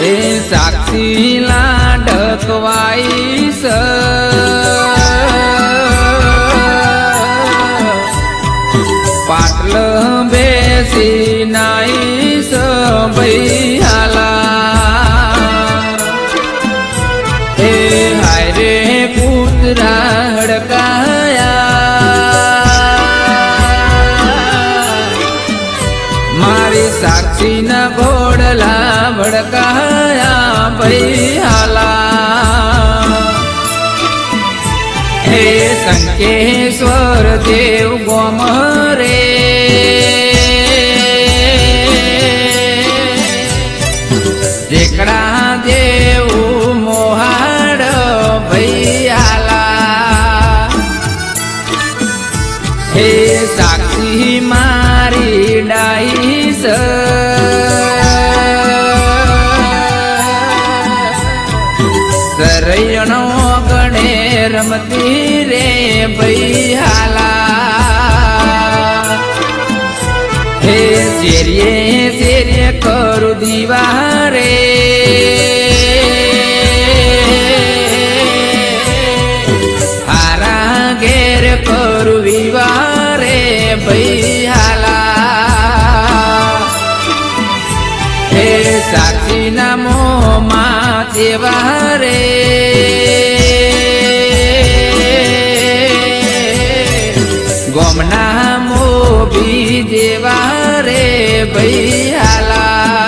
साक्षी लाडकवाईस पाटल बेसी नाईस बैहाला हे हाय रे कुतरा हडकाया मारी साक्षी न घोडला भड़काया बैहाला हे संकेश्वर देव गोमरे जेकड़ा देव मोहाड़ बैहाला हे साक्षी मारी डाईस सरयणो गणे रमती रे बैहाला हे शेरिये करू दीवारे हारा घेर करू विवारे बैहाला हे साक्षी नामो मातेवारे गोमना मोबी देवारे बैहाला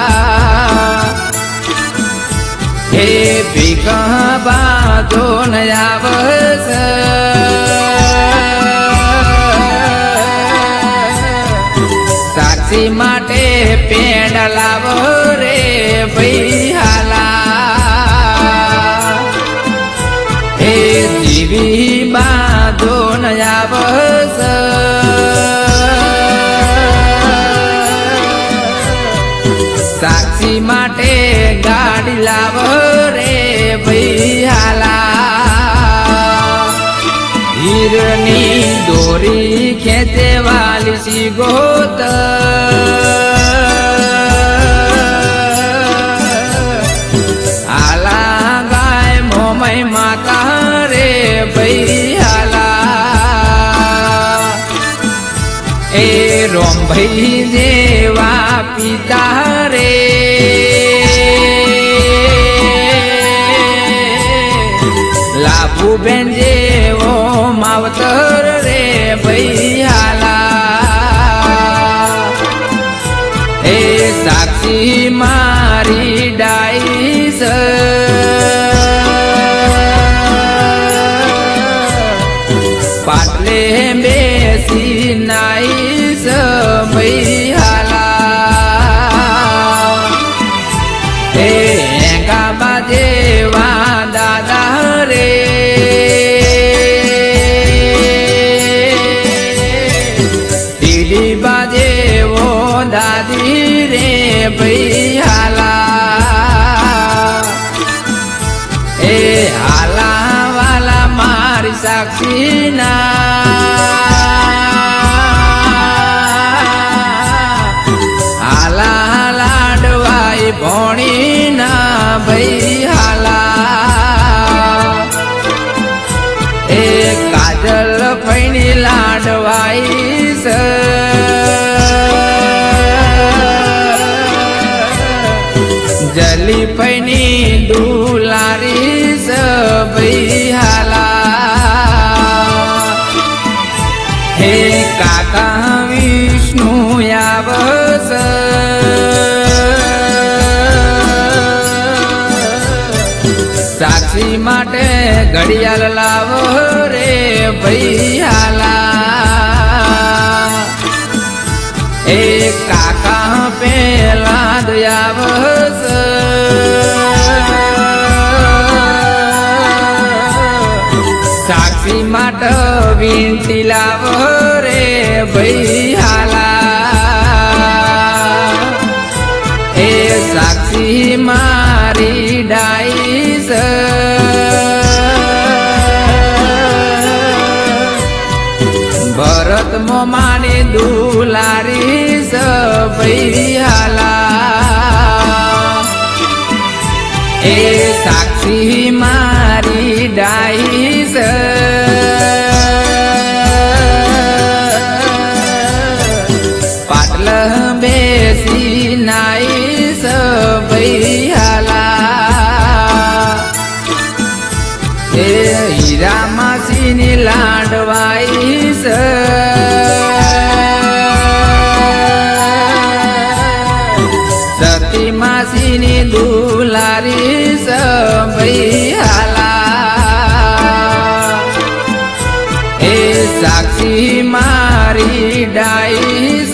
हे भीखा बाधो नयावस साक्षी माटे पेड़ लावो रे बैहाला हे जीवी बाधो नयावस साक्षी माटे गाड़ी लावो रे बैहाला हिरनी डोरी खेचे वाली सी गोत आला गाय मोमई माता रे बैहाला ए रोम भाई देवा पिता रे लाभू बेन जेवो मावतर रे बैहाला ए साक्षी मारी डाईस पाटले बेसी नाईस बैहाला हे गाबा देवा दादा रे दीदी बाजेवो दादी रे बैहाला ए हाला वाला मारी साक्षी ना हाला लाडवाई भोणी ना बैहाला ए काजल फैनी लाडवाईस जली फैनी दुलारीस बैहाला हे काका विष्णु यावस साक्षी माटे घड़ियाल लावो रे बैहाला ए काका पेला दयावस साक्षी माट विनती लावो रे बैहाला ए साक्षी मारी डाईस भरत मोमानी दुलारी बैहाला સાક્ષી મારી ડાઈસ પાટલ બેસી નાઈસ ભૈયાલા એ હીરા માસીની લાડવાઈસ સતી માસીની દુલારીસ ભૈયાલા એ સાક્ષી મારી ડાઈસ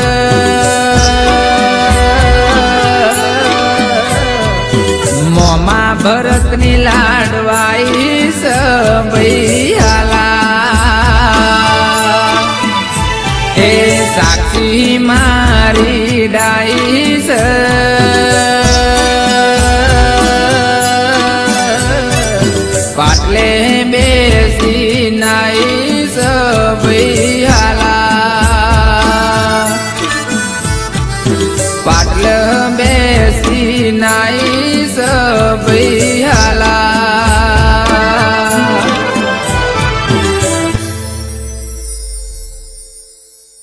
મોમા ભરતની લાડવાઈસ ભૈયાલા એ સાક્ષી મારી ડાઈસ પાટલે બેસી